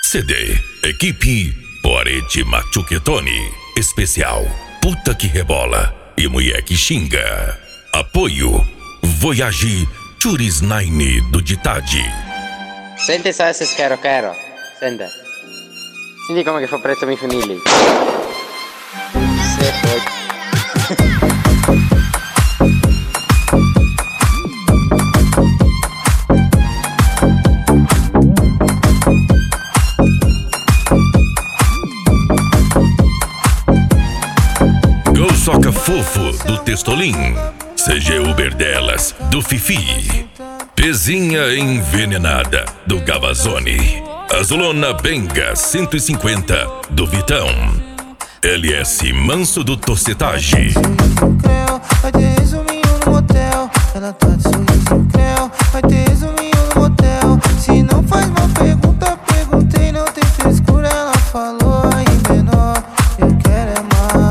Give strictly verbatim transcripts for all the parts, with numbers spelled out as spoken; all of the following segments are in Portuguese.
C D, equipe Poarete Machuquetone. Especial, puta que rebola e mulher que xinga. Apoio, Voyage Churis Nine do Ditade. Senti sa se schero caro. Senta. Senti come che fa prezzo mi famiglia. Se poi. Soca Fofo do Testolim, C G Uber delas do Fifi, Pezinha Envenenada do Gavazone, Azulona Benga cento e cinquenta do Vitão, L S Manso do Torcetage. Vai ter resuminho no motel. Ela tá de sorriso creu. Vai ter resuminho no motel. Se não faz uma pergunta, perguntei, não tem frescura. Ela falou aí menor, eu quero é mais.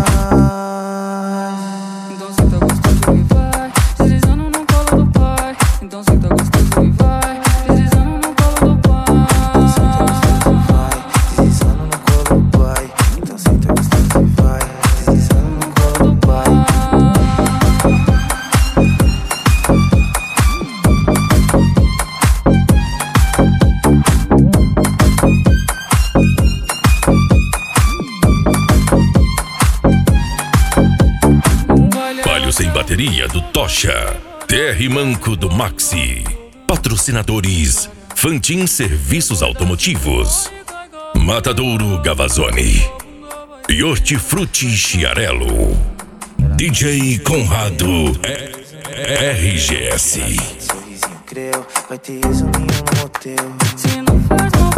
Sem bateria do Tocha, T R Manco do Maxi. Patrocinadores Fantin Serviços Automotivos, Matadouro Gavazone e Hortifruti Chiarello. D J Conrado R G S. Vai ter resuminho no motel.